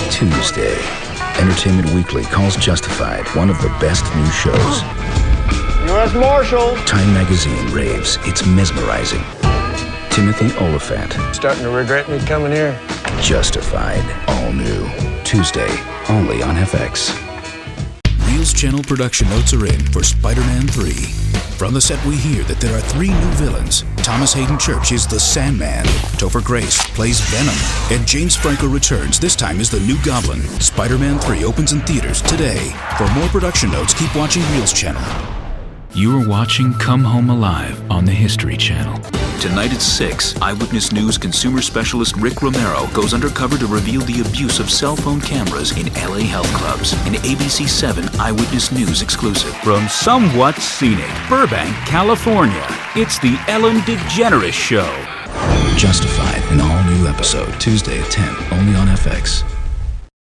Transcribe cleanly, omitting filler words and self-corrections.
Tuesday. Entertainment Weekly calls Justified one of the best new shows. U.S. Marshals. Time Magazine raves it's mesmerizing. Timothy Oliphant. Starting to regret me coming here. Justified. All new. Tuesday. Only on FX. Reels Channel production notes are in for Spider-Man 3. From the set, we hear that there are 3 new villains. Thomas Hayden Church is the Sandman. Topher Grace plays Venom. And James Franco returns, this time as the new Goblin. Spider-Man 3 opens in theaters today. For more production notes, keep watching Reels Channel. You are watching Come Home Alive on the History Channel. Tonight at 6, Eyewitness News consumer specialist Rick Romero goes undercover to reveal the abuse of cell phone cameras in LA health clubs. An ABC 7 Eyewitness News exclusive. From somewhat scenic Burbank, California, it's the Ellen DeGeneres Show. Justified, an all-new episode. Tuesday at 10, only on FX.